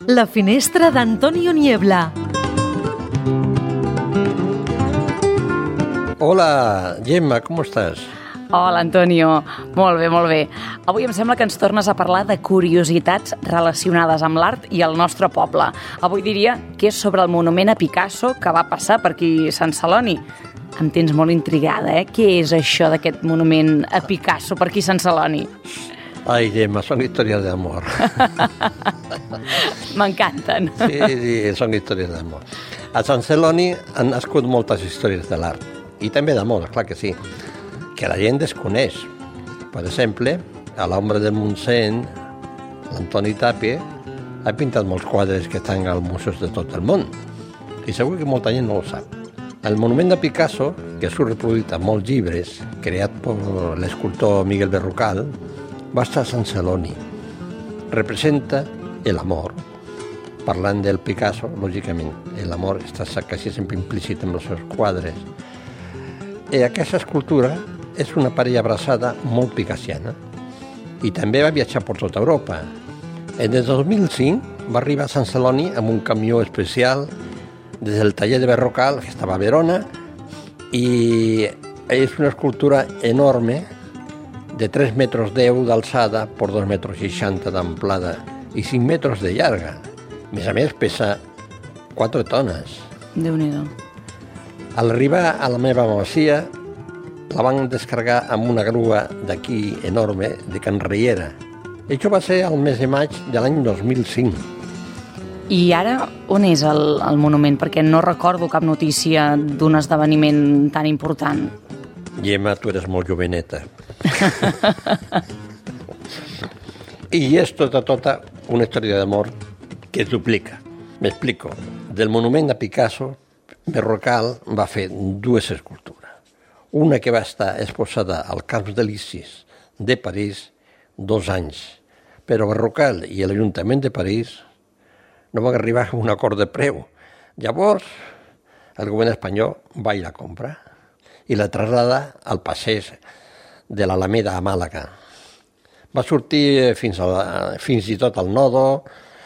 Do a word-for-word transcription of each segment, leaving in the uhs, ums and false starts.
La finestra d'Antonio Niebla. Hola, Gemma, com estàs? Hola, Antonio. Molt bé, molt bé. Avui em sembla que ens tornes a parlar de curiositats relacionades amb l'art i el nostre poble. Avui diria que és sobre el monument a Picasso que va passar per aquí a Sant Celoni. Em tens molt intrigada, eh? Què és això d'aquest monument a Picasso per aquí a Sant Celoni? Ai, Gemma, són històries d'amor. M'encanten. Sí, sí, són històries d'amor. A Sant Celoni han nascut moltes històries de l'art. I també d'amor, clar que sí. Que la gent desconeix. Per exemple, a l'ombra del Montseny, l'Antoni Tàpies ha pintat molts quadres que estan als museus de tot el món. I segur que molta gent no ho sap. El monument de Picasso, que surt reproduït en molts llibres, creat per l'escultor Miguel Berrocal, va estar a Sant Celoni. Representa l'amor. Parlant del Picasso, lògicament, l'amor està quasi sempre implícit en els seus quadres. I aquesta escultura és una parella abraçada molt picassiana. I també va viatjar per tota Europa. En el dos mil cinc va arribar a Sant Celoni amb un camió especial des del taller de Berrocal, que estava a Verona, i és una escultura enorme de tres metres deu d'alçada per dos metres seixanta d'amplada i cinc metres de llarga. A més a més, pesa quatre tones. Déu-n'hi-do. A l'arribar a la meva masia, la van descarregar amb una grua d'aquí enorme, de Can Riera. Això va ser el mes de maig de l'any dos mil cinc. I ara, on és el, el monument? Perquè no recordo cap notícia d'un esdeveniment tan important. Gemma, tu eres molt joveneta. I és tota, tota una història d'amor que es duplica. M'explico. Del monument de Picasso, Berrocal va fer dues escultures. Una que va estar exposada al Camps d'Elisis de París dos anys. Però Berrocal i l'Ajuntament de París no van arribar a un acord de preu. Llavors, el govern espanyol va i la compra i la traslada al passeig de l'Alameda a Màlaga. Va sortir fins, a la, fins i tot al Nodo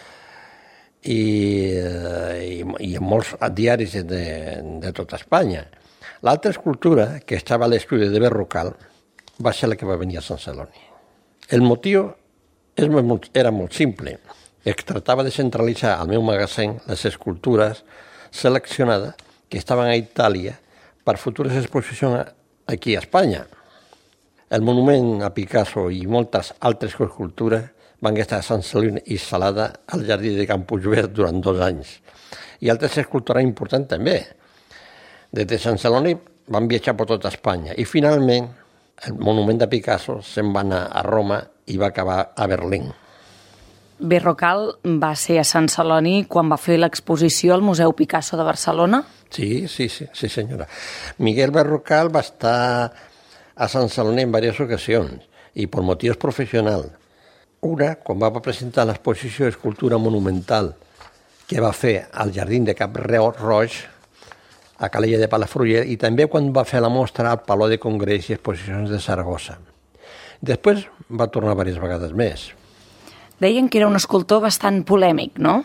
i, i, i en molts diaris de, de tota Espanya. L'altra escultura, que estava a l'estudi de Berrocal, va ser la que va venir a Sant Celoni. El motiu era molt simple. Es tractava de centralitzar al meu magatzem les escultures seleccionades que estaven a Itàlia per futures exposicions aquí a Espanya. El monument a Picasso i moltes altres escultures van estar a Sant Celoni instal·lada al jardí de Can Puigverd durant dos anys. I altres escultures importants també. Des de Sant Celoni van viatjar per tota Espanya i finalment el monument de Picasso se'n va anar a Roma i va acabar a Berlín. Berrocal va ser a Sant Celoni quan va fer l'exposició al Museu Picasso de Barcelona? Sí, sí, sí, sí senyora. Miguel Berrocal va estar a Sant Celoni en diverses ocasions i per motius professionals. Una, quan va presentar l'exposició d'escultura monumental que va fer al Jardí de Cap Roig, a Calella de Palafrugell, i també quan va fer la mostra al Palau de Congrés i Exposicions de Saragossa. Després va tornar diverses vegades més. Deien que era un escultor bastant polèmic, no?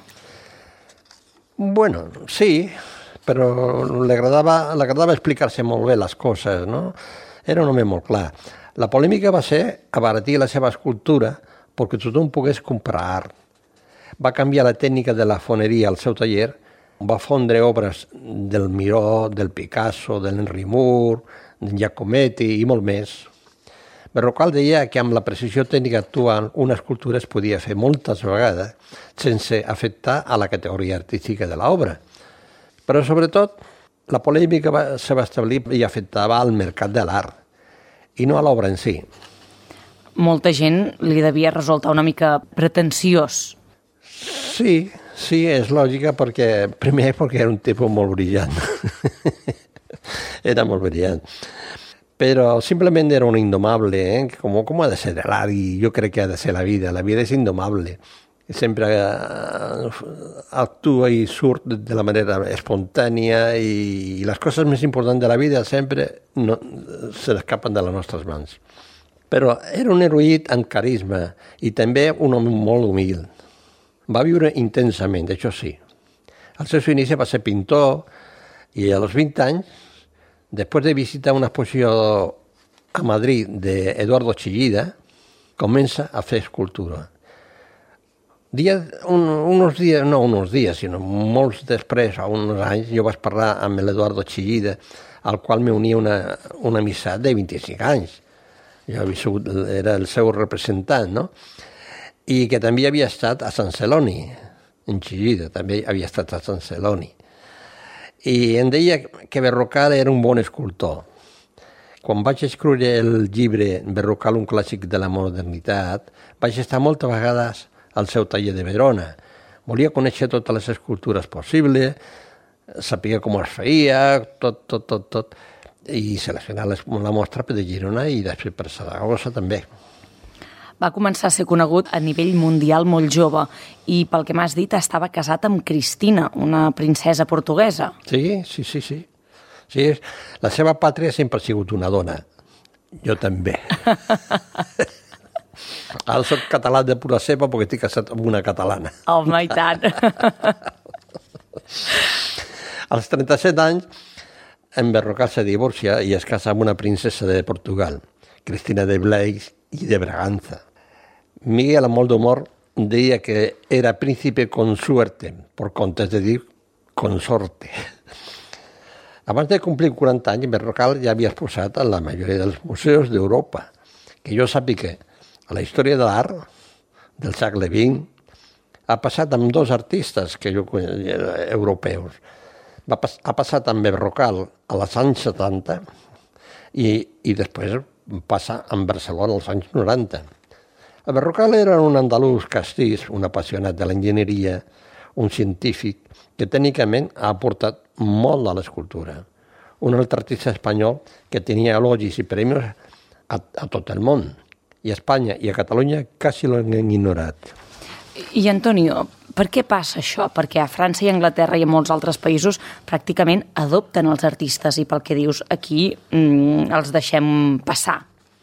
Bueno, sí, però li agradava, li agradava explicar-se molt bé les coses, no? Era un home molt clar. La polèmica va ser abaratir la seva escultura perquè tothom pogués comprar art. Va canviar la tècnica de la foneria al seu taller, va fondre obres del Miró, del Picasso, de l'Henry Moore, d'en Giacometti i molt més. Berrocal deia que amb la precisió tècnica actual una escultura es podia fer moltes vegades sense afectar a la categoria artística de l'obra. Però sobretot la polèmica va, se va establir i afectava al mercat de l'art i no a l'obra en si. Molta gent li devia resultar una mica pretensiós. Sí, sí, és lògica perquè, primer perquè era un tipus molt brillant. Era molt brillant. Però simplement era un indomable, eh? com, com ha de ser l'art i jo crec que ha de ser la vida. La vida és indomable. Sempre actua i surt de la manera espontània i, i les coses més importants de la vida sempre no, se l'escapen de les nostres mans. Però era un erudit amb carisma i també un home molt humil. Va viure intensament, això sí. Al seu inici va ser pintor i als vint anys, després de visitar una exposició a Madrid d'Eduardo Chillida, comença a fer escultura. Dia, un, uns dies, no uns dies, sinó molts després, a uns anys, jo vaig parlar amb l'Eduardo Chillida, al qual m'unia una, una amistat de vint-i-cinc anys. Jo havia sigut, era el seu representant, no? I que també havia estat a Sant Celoni, en Chillida, també havia estat a Sant Celoni. I em deia que Berrocal era un bon escultor. Quan vaig escriure el llibre Berrocal, un clàssic de la modernitat, vaig estar moltes vegades al seu taller de Verona. Volia conèixer totes les escultures possibles, saber com es feia, tot, tot, tot, tot, i seleccionar la mostra de Girona i després per Saragossa també. Va començar a ser conegut a nivell mundial molt jove i, pel que m'has dit, estava casat amb Cristina, una princesa portuguesa. Sí, sí, sí, sí. sí la seva pàtria sempre ha sigut una dona. Jo també. Ara soc català de pura cepa perquè estic casat amb una catalana. Home, i tant. Als trenta-set anys, en Berrocal se divorcia i es casa amb una princesa de Portugal, Cristina de Bleix i de Braganza. Miguel, amb molt d'humor, deia que era príncipe con suerte, por comptes de dir consorte. Abans de complir quaranta anys, Berrocal ja havia exposat a la majoria dels museus d'Europa. Que jo sàpiga, a la història de l'art del segle vint ha passat amb dos artistes que jo europeus. Va pas, ha passat amb Berrocal als anys setanta i, i després passa amb Barcelona als anys noranta. El Berrocal era un andalús castís, un apassionat de l'enginyeria, un científic que tècnicament ha aportat molt a l'escultura. Un altre artista espanyol que tenia elogis i premis a, a tot el món. I a Espanya i a Catalunya quasi l'han ignorat. I, Antonio, per què passa això? Perquè a França i a Anglaterra i a molts altres països pràcticament adopten els artistes i pel que dius aquí mmm, els deixem passar.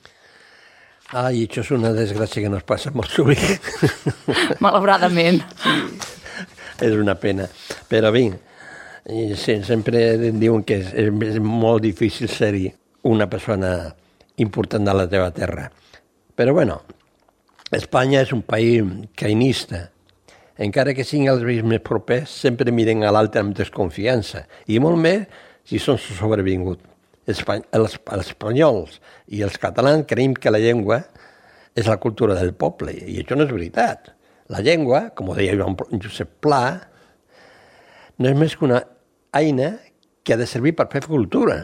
Ah, i això és una desgràcia que nos passa molt sovint. Malauradament. Sí, és una pena. Però bé, sempre diuen que és, és molt difícil ser-hi una persona important de la teva terra. Però bueno, Espanya és un país cainista. Encara que siguin els veïns més propers, sempre miren a l'altre amb desconfiança. I molt més si són sobrevinguts. Espany- els, els espanyols i els catalans creiem que la llengua és la cultura del poble. I això no és veritat. La llengua, com deia Joan Josep Pla, no és més que una eina que ha de servir per fer cultura.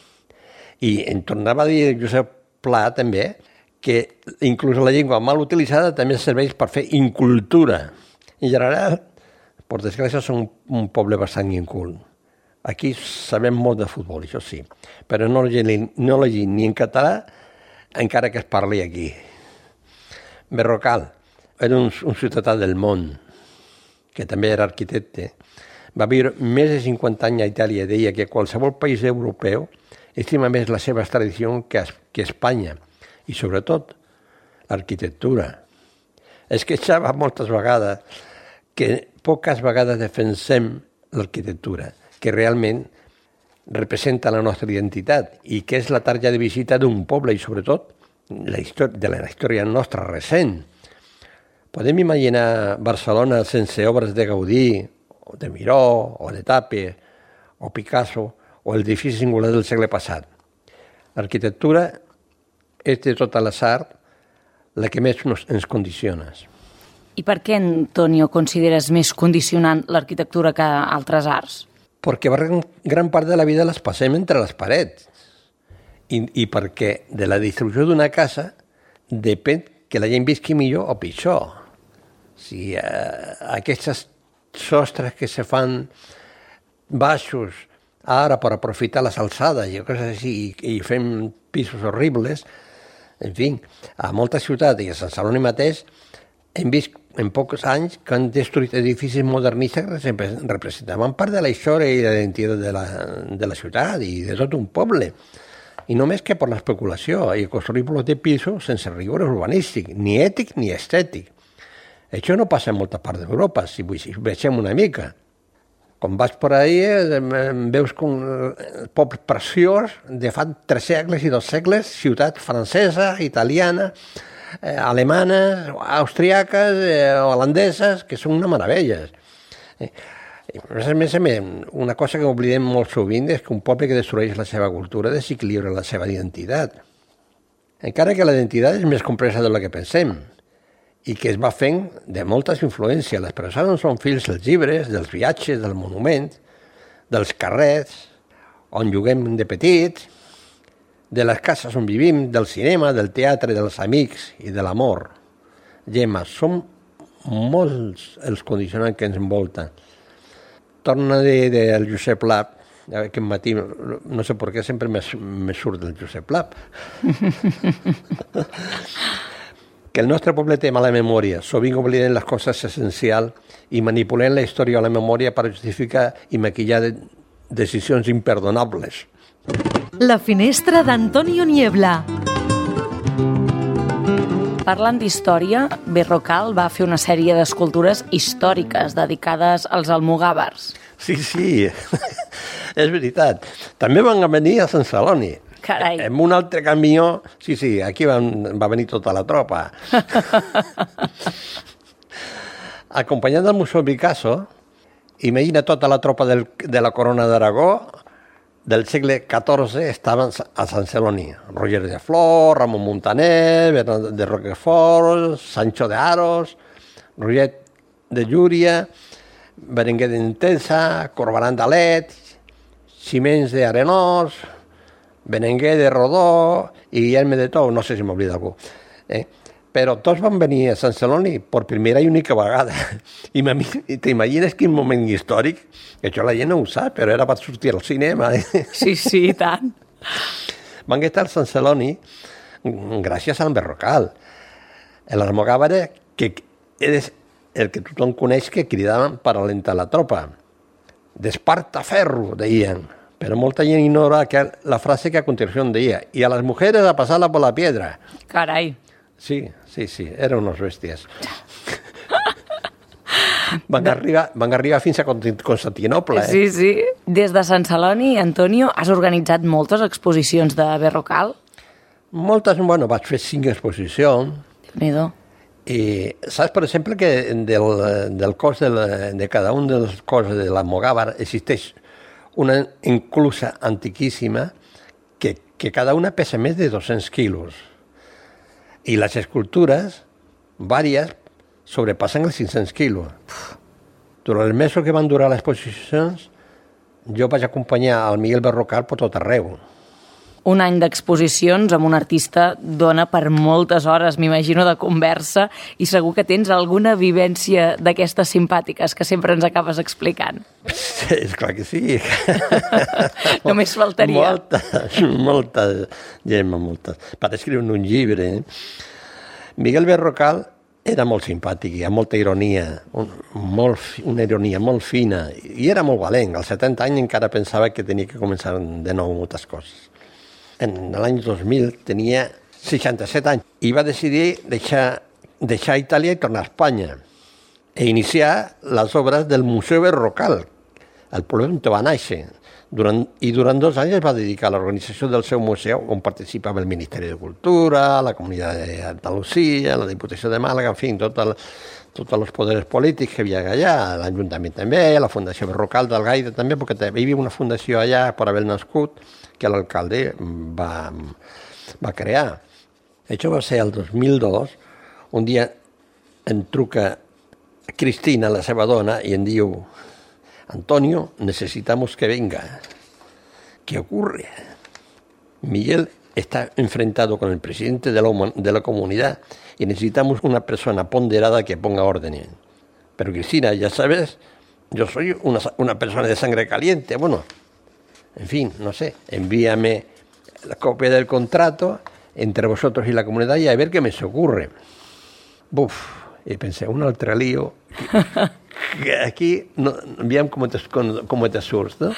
I em tornava a dir Josep Pla també que inclús la llengua mal utilitzada també serveix per fer incultura. En general, per desgràcia, som un poble bastant incult. Aquí sabem molt de futbol, això sí, però no llegim, no llegim ni en català, encara que es parli aquí. Berrocal era un, un ciutadà del món, que també era arquitecte. Va viure més de cinquanta anys a Itàlia i deia que qualsevol país europeu estima més les seves tradicions que, que Espanya, i sobretot l'arquitectura. Es queixava moltes vegades que poques vegades defensem l'arquitectura, que realment representa la nostra identitat i que és la tarja de visita d'un poble i sobretot la història, de la història nostra recent. Podem imaginar Barcelona sense obres de Gaudí, o de Miró, o de Tape, o Picasso, o el edifici singular del segle passat. L'arquitectura és de totes les arts la que més nos, ens condiciona. I per què, Antonio, consideres més condicionant l'arquitectura que altres arts? Perquè gran part de la vida les passem entre les parets. I, i perquè de la distribució d'una casa depèn que la gent visqui millor o pitjor. Si eh, aquestes sostres que se fan baixos ara per aprofitar les alçades i coses així, i, i fem pisos horribles, en fi, a moltes ciutats i a Sant Celoni mateix hem vist en pocs anys que han destruït edificis modernistes que representaven part de la història i de la identitat de la, de la ciutat i de tot un poble. I només que per l'especulació i construir blocs de pisos sense rigor urbanístic, ni ètic ni estètic. Això no passa en molta part d'Europa, si vegem una mica. Quan vas per ahí, veus com el poble preciós de fa tres segles i dos segles, ciutat francesa, italiana, eh, alemanes, austriaques, eh, holandeses, que són una meravella. Eh, A més a més, una cosa que oblidem molt sovint és que un poble que destrueix la seva cultura desequilibra la seva identitat. Encara que la identitat és més complexa del que pensem i que es va fent de moltes influències. Les persones són fills dels llibres, dels viatges, dels monuments, dels carrers, on juguem de petits, de les cases on vivim, del cinema, del teatre, dels amics i de l'amor. Gemma, són molts els condicionants que ens envolten. Torna a dir del Josep Pla, aquest matí, no sé per què sempre me, me surt del Josep Pla, que el nostre poble té mala memòria, sovint oblidem les coses essencials i manipulem la història o la memòria per justificar i maquillar de decisions imperdonables. La finestra d'Antonio Niebla. Parlant d'història, Berrocal va fer una sèrie d'escultures històriques dedicades als almogàvers. Sí, sí, és veritat. També van venir a Sant Celoni. Carai. En un altre camió, sí, sí, aquí van, va venir tota la tropa. Acompanyant del Museu Picasso, imagina tota la tropa del, de la Corona d'Aragó, del segle catorze estaven a Sant Celoni. Roger de Flor, Ramon Muntaner, Bernat de Roquefort, Sancho de Aros, Roget de Llúria, Berenguer d'Entesa, Corbalan d'Alet, Ximens d'Arenós, Berenguer de Rodó i Guillerme de Tou, no sé si m'oblida algú. Eh? Però tots van venir a Sant Celoni per primera i única vegada. I t'imagines quin moment històric? Això la gent no ho sap, però era per sortir al cinema. Sí, sí, i tant. Van estar a Sant Celoni gràcies al Berrocal. L'almogàver, que és el que tothom coneix, que cridaven per alentar la tropa. D'Esparta ferro, deien. Però molta gent ignora que la frase que a continuació deia i a les mujeres a passar-la per la piedra. Carai. Sí, sí, sí, eren unes bèsties. Van, de... arribar, van arribar fins a Constantinople. Eh? Sí, sí. Des de Sant Celoni, Antonio, has organitzat moltes exposicions de Berrocal? Moltes, bueno, vaig fer cinc exposicions. Déu-n'hi-do. I saps, per exemple, que del, del cos de, la, de cada un dels cossos de l'almogàver existeix una enclusa antiquíssima que, que cada una pesa més de dos-cents quilos. I les escultures, vàries, sobrepassen els cinc-cents quilos. Durant els mesos que van durar les exposicions, jo vaig acompanyar al Miguel Berrocal per tot arreu. Un any d'exposicions amb un artista dona per moltes hores, m'imagino, de conversa, i segur que tens alguna vivència d'aquestes simpàtiques que sempre ens acabes explicant. Sí, és clar que sí. Només faltaria. Moltes, moltes, Gemma, moltes. Per escriure un llibre. Miguel Berrocal era molt simpàtic, hi ha molta ironia, un, molt, una ironia molt fina, i era molt valent. Als setanta anys encara pensava que tenia que començar de nou moltes coses. En l'any dos mil tenia seixanta-set anys i va decidir deixar, deixar Itàlia i tornar a Espanya e iniciar les obres del Museu Berrocal, el poble on va néixer. Durant, I durant dos anys es va dedicar a l'organització del seu museu, on participava el Ministeri de Cultura, la Comunitat d'Andalusia, la Diputació de Màlaga, en fi, tot el, tots els poders polítics que hi havia allà, l'Ajuntament també, la Fundació Berrocal del Gaire també, perquè hi havia una fundació allà per haver nascut, que l'alcalde va, va crear. Això va ser el dos mil dos, un dia em truca Cristina, la seva dona, i em diu: Antonio, necesitamos que venga. ¿Qué ocurre? Miguel está enfrentado con el presidente de la, de la comunidad y necesitamos una persona ponderada que ponga orden. Pero Cristina, ya sabes, yo soy una, una persona de sangre caliente. Bueno, en fin, no sé, envíame la copia del contrato entre vosotros y la comunidad y a ver qué me se ocurre. Buf, y pensé, un altre lío. Que aquí no, veiem com et, com, com et surts, no?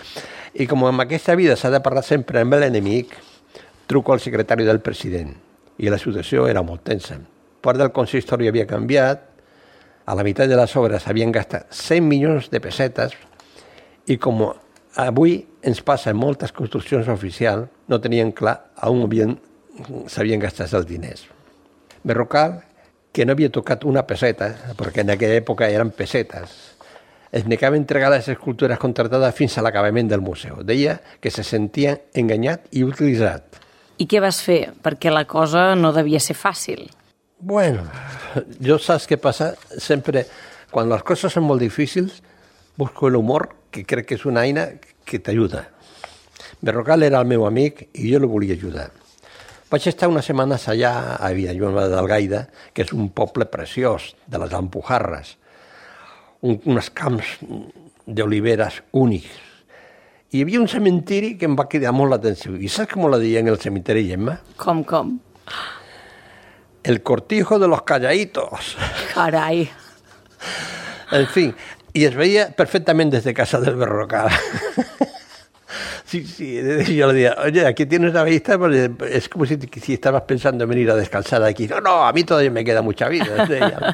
I com en aquesta vida s'ha de parlar sempre amb l'enemic, truco al secretari del president i la situació era molt tensa. Part del consistori havia canviat a la meitat de les obres havien gastat cent milions de pessetes i com avui ens passa en moltes construccions oficials, no tenien clar on havien, s'havien gastat els diners. Berrocal, que no havia tocat una peseta, perquè en aquella època eren pessetes, es negava a entregar les escultures contractades fins a l'acabament del museu. Deia que se sentia enganyat i utilitzat. I què vas fer? Perquè la cosa no devia ser fàcil. Bueno, jo saps què passa? Sempre, quan les coses són molt difícils, busco l'humor, que crec que és una eina que t'ajuda. Berrocal era el meu amic i jo el volia ajudar. Vaig estar unes setmanes allà a Villanueva d'Algaida, que és un poble preciós de les Alpujarres, un, uns camps d'oliveres únics. Hi havia un cementiri que em va cridar molt l'atenció. I saps com la deien el cementiri, Gemma? Com, com? El cortijo de los callaitos. Carai. En fi, i es veia perfectament des de casa del Berrocal. Sí, sí, yo le decía, oye, aquí tienes una vista, pues es como si, si estabas pensando en venir a descansar aquí. No, no, a mí todavía me queda mucha vida.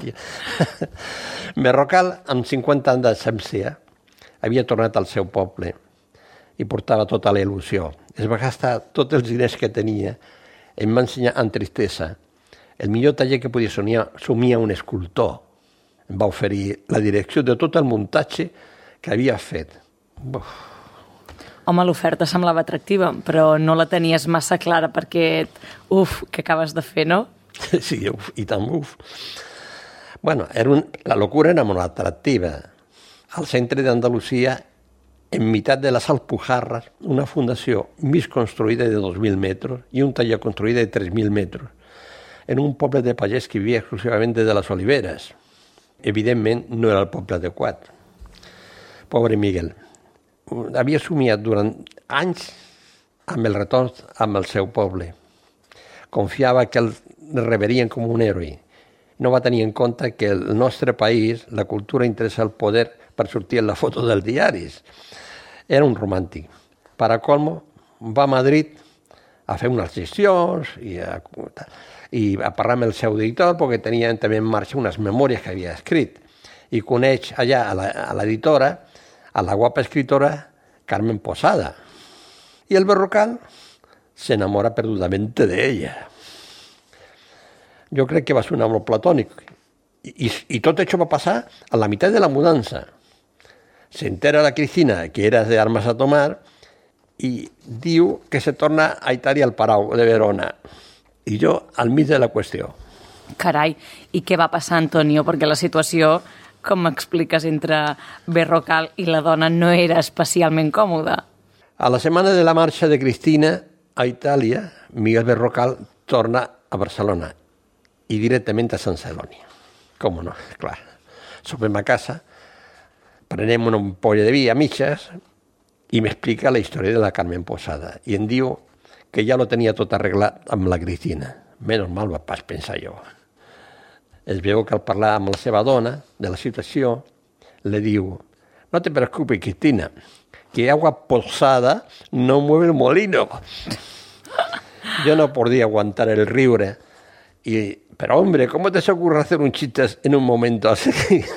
Berrocal, amb cinquanta anys d'absència, havia tornat al seu poble i portava tota la il·lusió. Es va gastar tots els diners que tenia, em va ensenyar amb tristesa el millor taller que podia somiar, somiar un escultor. Em va oferir la direcció de tot el muntatge que havia fet. Uf. Home, l'oferta semblava atractiva, però no la tenies massa clara perquè, uf, què acabes de fer, no? Sí, uf, i tant, uf. Bueno, era un, la locura era molt atractiva. Al centre d'Andalusia, en meitat de les Alpujarres, una fundació mig construïda de dos mil metres i un taller construït de tres mil metres, en un poble de pagès que vivia exclusivament de les oliveres. Evidentment, no era el poble adequat. Pobre Miguel. Havia somiat durant anys amb el retorn amb el seu poble. Confiava que el reverien com un heroi. No va tenir en compte que el nostre país, la cultura interessa el poder per sortir en la foto dels diaris. Era un romàntic. Per a colmo, va a Madrid a fer unes gestions i a, i a parlar amb el seu editor perquè tenia també en marxa unes memòries que havia escrit. I coneix allà a l'editora, a la guapa escritora Carmen Posada. Y el Berrocal se enamora perdudamente de ella. Jo crec que va ser un amor platònic. I, i, i tot això va passar a la meitat de la mudança. Se entera la Cristina que era de armas a tomar i diu que se torna a Itàlia al Palau de Verona. I jo al mig de la qüestió. Carai, i què va passar, Antonio? Perquè la situació, com m'expliques, entre Berrocal i la dona no era especialment còmoda. A la setmana de la marxa de Cristina a Itàlia, Miguel Berrocal torna a Barcelona i directament a Sant Celoni. Com no? Clar. Sopem a casa, prenem una ampolla de vi a mitges i m'explica la història de la Carmen Posada. I em diu que ja lo tenia tot arreglat amb la Cristina. Menys mal va pas pensar jo. Es veu que al parlar amb la seva dona de la situació, le diu: no te preocupes, Cristina, que agua posada no mueve el molino. Yo no podía aguantar el riure. Y, pero hombre, ¿cómo te se ocurre hacer un chiste en un momento así?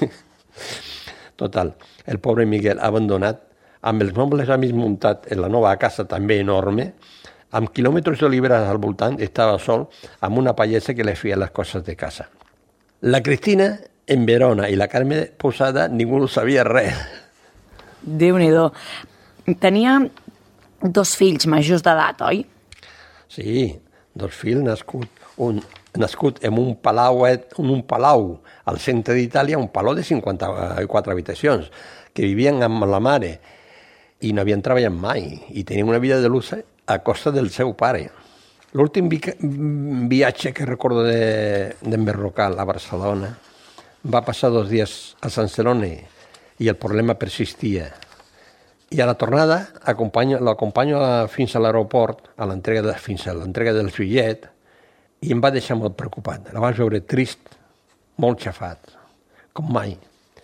Total, el pobre Miguel abandonat, amb els mobles a mig muntat en la nova casa també enorme, amb quilòmetres d'oliveres al voltant, estava sol amb una pallessa que li feia les coses de casa. La Cristina en Verona i la Carmen Posada ningú no sabia res. Déu-n'hi-do. Tenia dos fills majors d'edat, oi? Sí, dos fills nascut, un, nascut en un palau, en un palau al centre d'Itàlia, un palau de cinquanta-quatre habitacions, que vivien amb la mare i no havien treballat mai i tenien una vida de luxe a costa del seu pare. L'últim vi viatge que recordo d'en Berrocal a Barcelona va passar dos dies a Sant Celoni i el problema persistia. I a la tornada l'acompanyo fins a l'aeroport, a l'entrega de, fins a l'entrega del bitllet, i em va deixar molt preocupat. La vaig veure trist, molt xafat, com mai.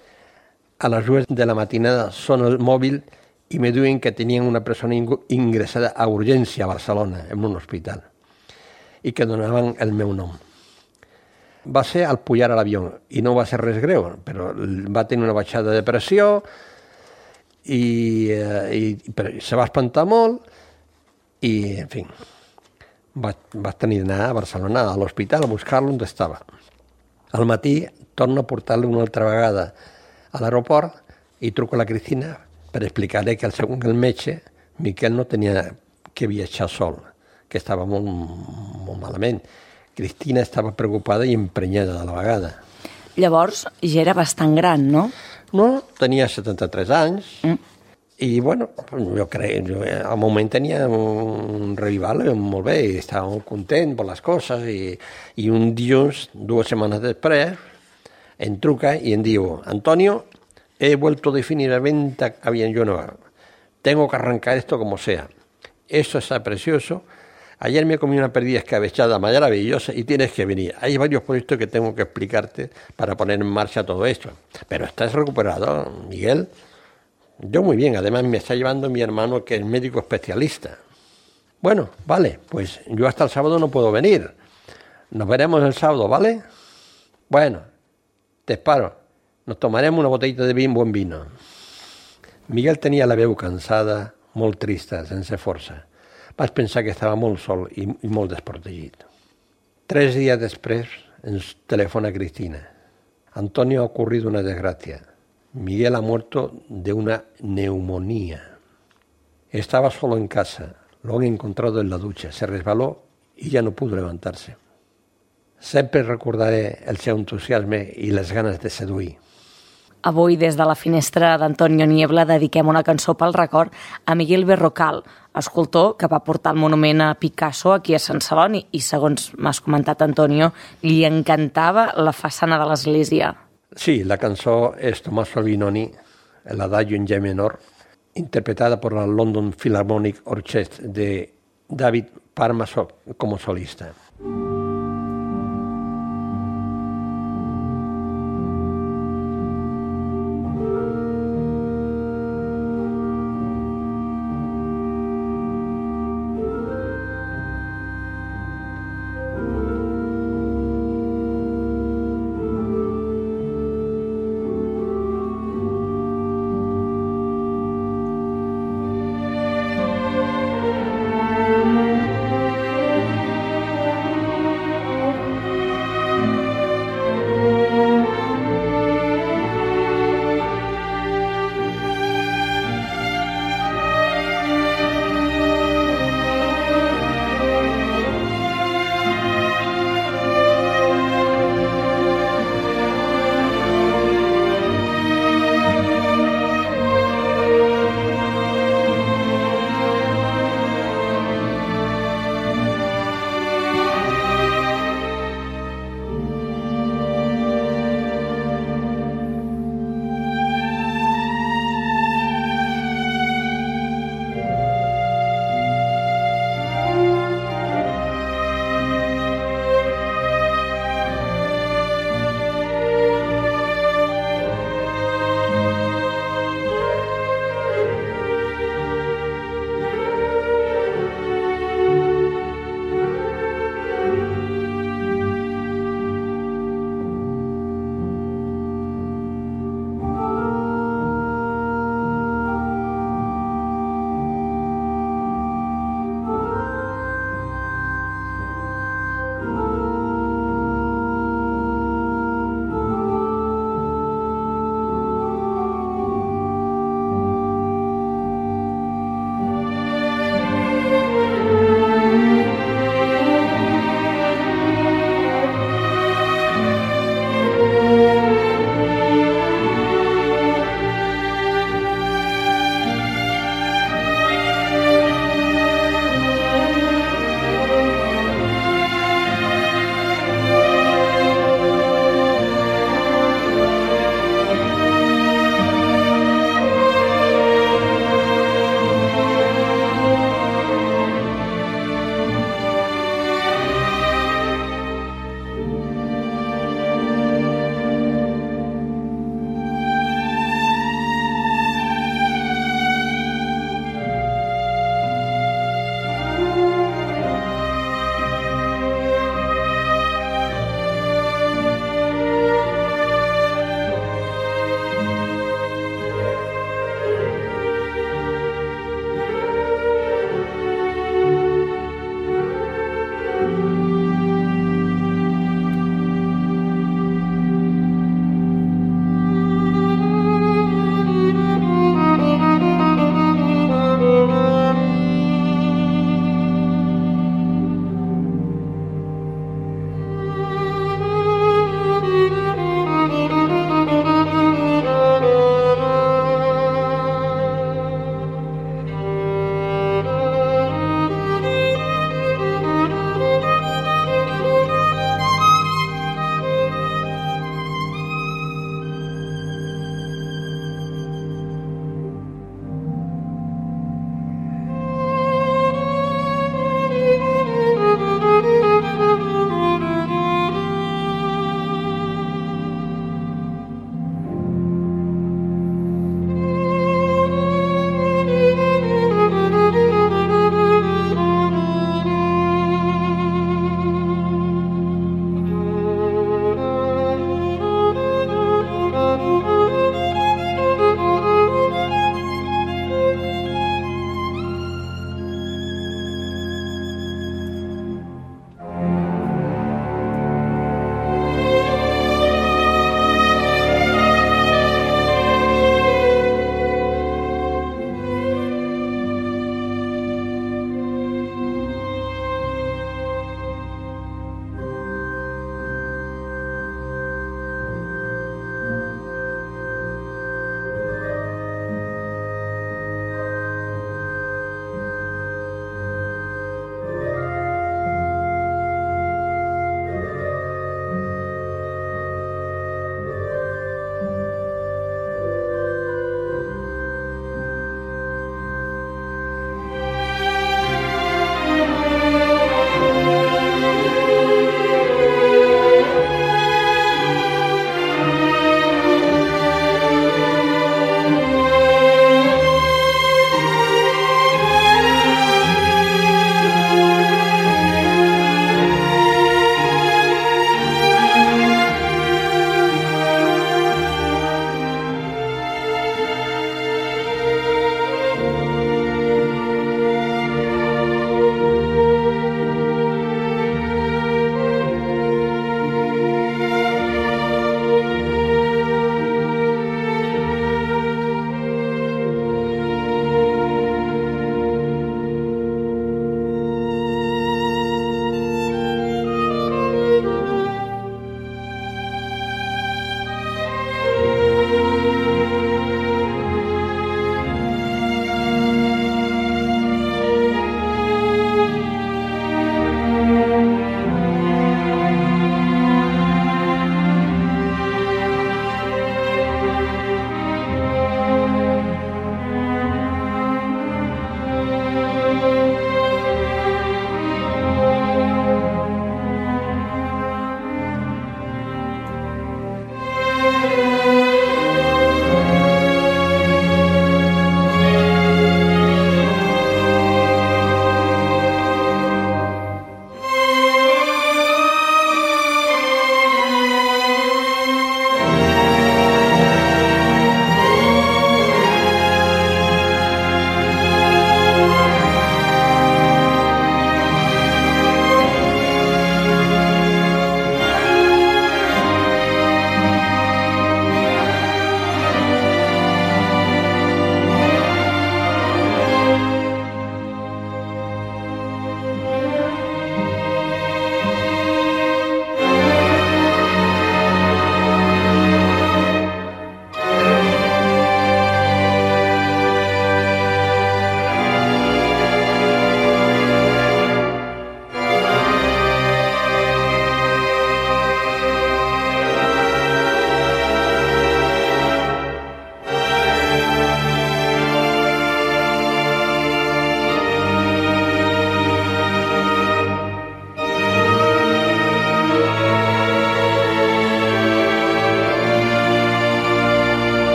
A les dues de la matinada sona el mòbil i me diuen que tenien una persona ingressada a urgència a Barcelona, en un hospital, i que donaven el meu nom. va ser al pujar a l'avió, i no va ser res greu, però va tenir una baixada de pressió i, i, i se va espantar molt i, en fi, va, va tenir d'anar a Barcelona, a l'hospital, a buscar-lo on estava. Al matí torno a portar-lo una altra vegada a l'aeroport i truco a la Cristina per explicar-li que, segons el metge, Miquel no tenia que viatjar sol, que estava molt, molt malament. Cristina estava preocupada i emprenyada de la vegada. Llavors ja era bastant gran, no? No, tenia setanta-tres anys mm. i, bueno, jo crec, jo, al moment tenia un revival molt bé i estava molt content per les coses i, i un dilluns, dues setmanes després, em truca i em diu: Antonio, he vuelto definitivamente a Villanueva. Tengo que arrancar esto como sea. Esto está precioso. Ayer me comí una perdida escabechada maravillosa y tienes que venir. Hay varios proyectos que tengo que explicarte para poner en marcha todo esto. Pero estás recuperado, Miguel. Yo muy bien. Además me está llevando mi hermano, que es médico especialista. Bueno, vale, pues yo hasta el sábado no puedo venir. Nos veremos el sábado, ¿vale? Bueno, te espero. Nos tomaremos una botellita de vin, buen vino. Miguel tenia la veu cansada, molt trista, sense força. Vaig pensar que estava molt sol i, i molt desprotegit. Tres dies després ens telefona Cristina. Antonio, ha ocurrido una desgracia. Miguel ha muerto de una neumonía. Estaba solo en casa. Lo han encontrado en la ducha. Se resbaló y ya no pudo levantarse. Sempre recordaré el seu entusiasme i les ganes de seduir. Avui, des de la finestra d'Antonio Niebla, dediquem una cançó pel record a Miguel Berrocal, escultor que va portar el monument a Picasso aquí a Sant Celoni i, segons m'has comentat, Antonio, li encantava la façana de l'església. Sí, la cançó és Tommaso Albinoni, l'Adagio in Ge menor, interpretada por la London Philharmonic Orchestra de David Parma como solista.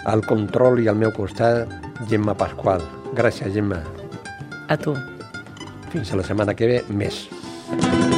Al control i al meu costat, Gemma Pasqual. Gràcies, Gemma. A tu. Fins a la setmana que ve, més.